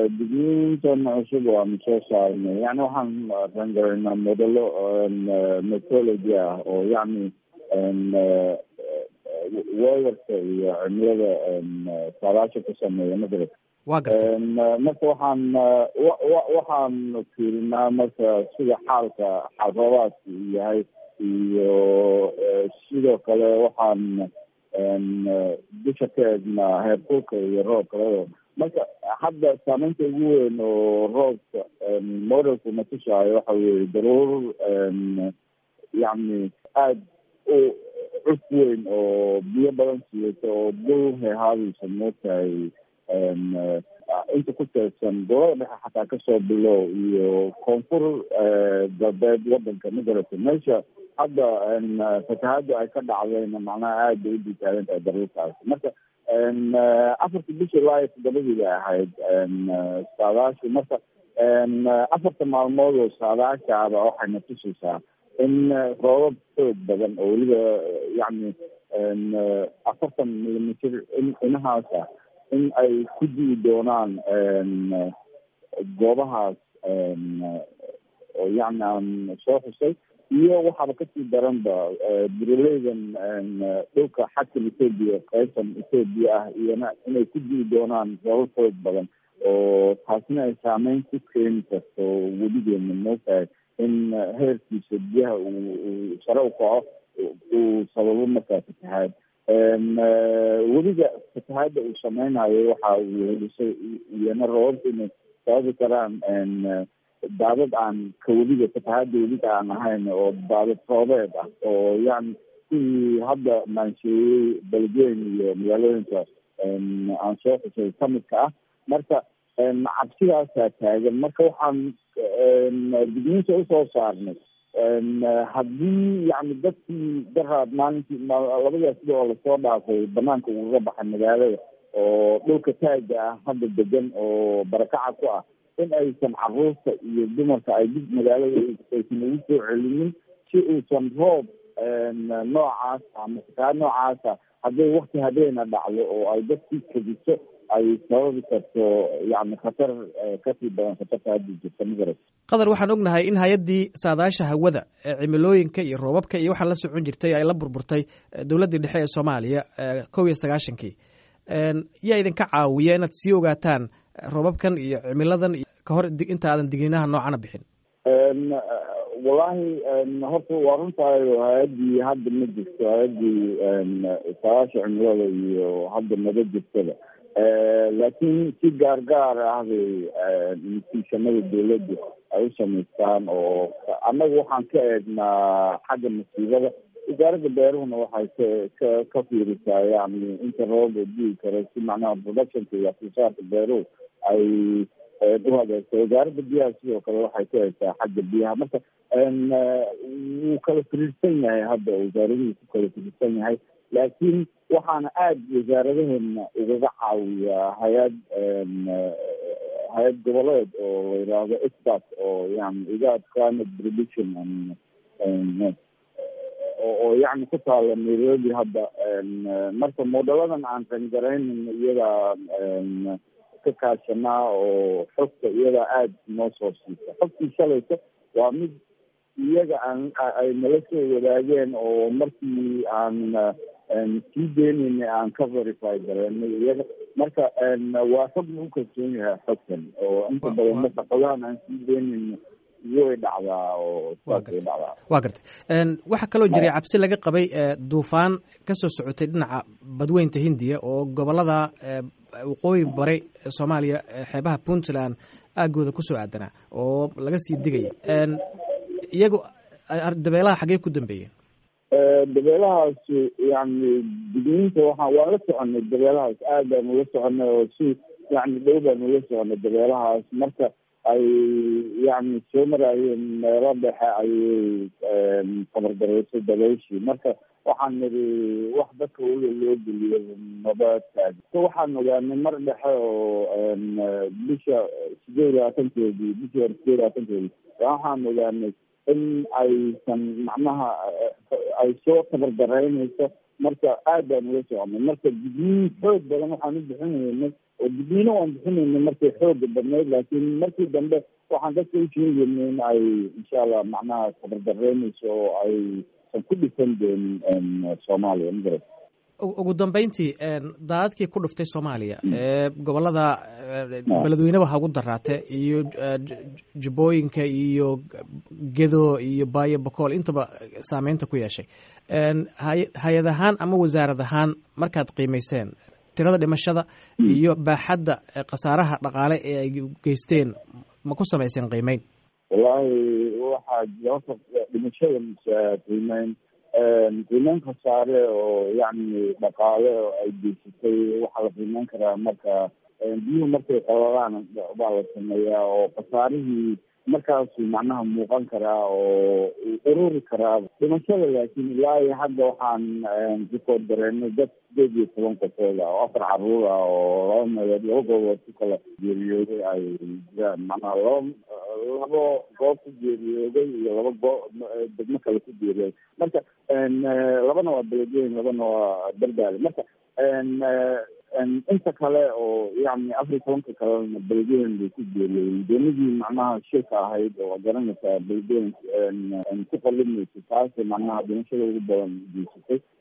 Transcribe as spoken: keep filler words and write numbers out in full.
digniintan cusub waanu soo saarnay yani waxaan rangaraynaa modelo metology ah oo yani weerarka iyo cimilada saadaasha ku sameeya magarad wa gartay marka waxaan waxaan fiirinaa marka sida xaalka xalroobaadku yahay iyo sidoo kale waxaan bisha ka eegnaa heerkulka iyo roobka labadaba marka hadda saameynta ugu weyn oo roobka modelku na tusaayo waxa weye daruur yani aada u cus weyn oo biyo badan siiyeysa oo dul heehaadaysa mootahay inta ku teedsan gobolada dhexe xataa kasoo bilow iyo koonfur galbeed wadanka magarata meesha hadda fatahada ay ka dhacdayna macnaha aada bay u ditaagan tahay daruurtaas marka afarta bisha ilaa iyo toddobadiiba ahayd saadaashi marka afarta maalmood oo saadaashaaba waxayna tusaysaa in roobab xoog badan oo weliba yani afartan milimitr inahaas ah in ay ku dii doonaan goobahaas oo yani aan soo xusay iyo waxaaba kasii daranba buraleydan dhulka xadkan ethoopia qaybtan ethoopia ah iyona inay ku dii doonaan roobab xoog badan oo taasina ay saameyn ku keeni karto weligeena mootahay in heerkiisa biyaha uu sare u kaco uu sababo markaa fatahaad weliga fatahaada uu sameynayo waxa uu helisay iyona roobabka inay sababi karaan daadad aan ka weliga fatahaada weliga aan ahayn oo daadad roobeed ah oo yani sidii hadda maansheeyey beledweyn iyo magaalooyinka aan soo xusay kamidka ah marka cabsidaasaa taagan marka waxaan digniinta usoo saarnay haddii yani dadkii daraad maalintii labadaas sida oo lasoo dhaafay banaanka ugaga baxay magaalada oo dhulka taaga ah hadda degan oo barakaca ku ah in aysan caruurta iyo dumarka ay dib magaalada aysan ugu soo celinin si uusan roob noocaas ama sakaa noocaasa hadday wakti habeena dhacdo oo ay dadkii kadiso ay sababi karto yani khatar kasii badan khatarta hadda jirta magarad qadar waxaan ognahay in hay-addii saadaasha hawada cimilooyinka iyo roobabka iyo waxaan la socon jirtay ay la burburtay dowladdii dhexe ee soomaaliya kow iyo sagaashankii yaa idinka caawiya inaad sii ogaataan roobabkan iyo cimiladan ka hor inta aadan digniinaha noocana bixin wallahi horta waa runtaayo hay-addii hadda ma jirto hay-addii saadaasha cimilada iyo hadda maba jirtada laakiin si gaargaar ah bay natiishamada dawladda ay u samaystaan oo annaga waxaan ka eegnaa xagga masiibada wasaaradda beeruhuna waxay ka ka ka fiirisaa yani inta rooba dii karo si macnaha productionka iyo afsaarka beeruhu ay u hadeegto wasaaradda biyaha sidoo kale waxay ka eegtaa xagga biyaha marka wuu kala firiirsan yahay hadda wasaaraduhu ku kala firiirsan yahay laakiin waxaana aada wasaaradaheena ugaga caawiyaa hay-ad hay-ad goboleed oo la yidhaahdo expert oo yani igad climate prediction oo yani ku taala nairobi hadda marka modeladan aan rangaraynin iyadaa ka kaashanaa oo xogta iyadaa aada noo soo siisa xogtii shalaysa waa mid iyaga aan ay nala soo wadaageen oo markii aan sii deynayna aan ka verify gareenay iyaga marka waa xog lagu kalsoon yahay xogtan oo inta badan marka xogahan aan sii deynayna way dhacdaa oo saasay dhacdaa waa gartay waxaa kaloo jiray cabsi laga qabay duufaan kasoo socotay dhinaca badweynta hindiya oo gobolada waqooyi bari soomaaliya xeebaha puntland aagooda kusoo aadanaa oo laga sii digaya iyagu dabeelaha xaggee ku dambeeyeen dabeelahaas yani digniinta waaa waan la soconay dabeelahaas aad baanu la soconay oo si yani dhow baanu la soconay dabeelahaas marka ay yani soo maraayeen meelo dhexe ayay tabardareysay dabayshii marka waxaan niri wax dadka weli loo geliyo nabadtaag waxaan ogaanay mar dhexe oo bisha sideed iyo labaatankeedii bishii hore sideed iyo labaatankeedii waxaan ogaanay in aysan macnaha ay soo tabardaraynayso marka aad baan ula soconay marka digniin xoog badan waxaan u bixinaynay oo digniino waan bixinaynay markay xooga badnayd laakiin markii dambe waxaan dadka u sheegaynay in ay insha allah macnaha tabardareynayso oo ay san ku dhisan doonin soomaaliya magarat ugu dambeyntii daadadkii ku dhuftay soomaaliya ee gobolada beledweyne waxa ugu daraate iyo jubbooyinka iyo gedo iyo baayo bokool intaba saameynta ku yeeshay hay-ad ahaan ama wasaarad ahaan markaad qiimayseen tirada dhimashada iyo baaxadda khasaaraha dhaqaale ee ay geysteen ma ku samayseen qiimeyn wallaahi waxaa jira horta dhimashada qiimeyn qiimeyn khasaare oo yacni dhaqaale oo ay geysatay waxaa la qiimeyn karaa marka biyuhu markay qabalaan baa la sameeyaa oo khasaarihii markaasu macnaha muuqan karaa oo ururi karaa dhimashada laakiin ilaa iyo hadda waxaan rikood dareenay dad sideed iyo toban qofood ah oo afar caruur ah oo laba meelood laba goobood ku kala geeriyooday ay jiraan macnaha laba labo goob ku geeriyooday iyo laba goo degmo kale ku geeriyooday marka labana waa beledweyn labana waa dardaale marka inta kale oo yani afar iyo tobanka kalena beledweyn bay ku geeriyooden doonidii macnaha shilka ahayd oo garanaysaa beledweyn ku qalimaysa taas macnaha dhimashada ugu badan geysatay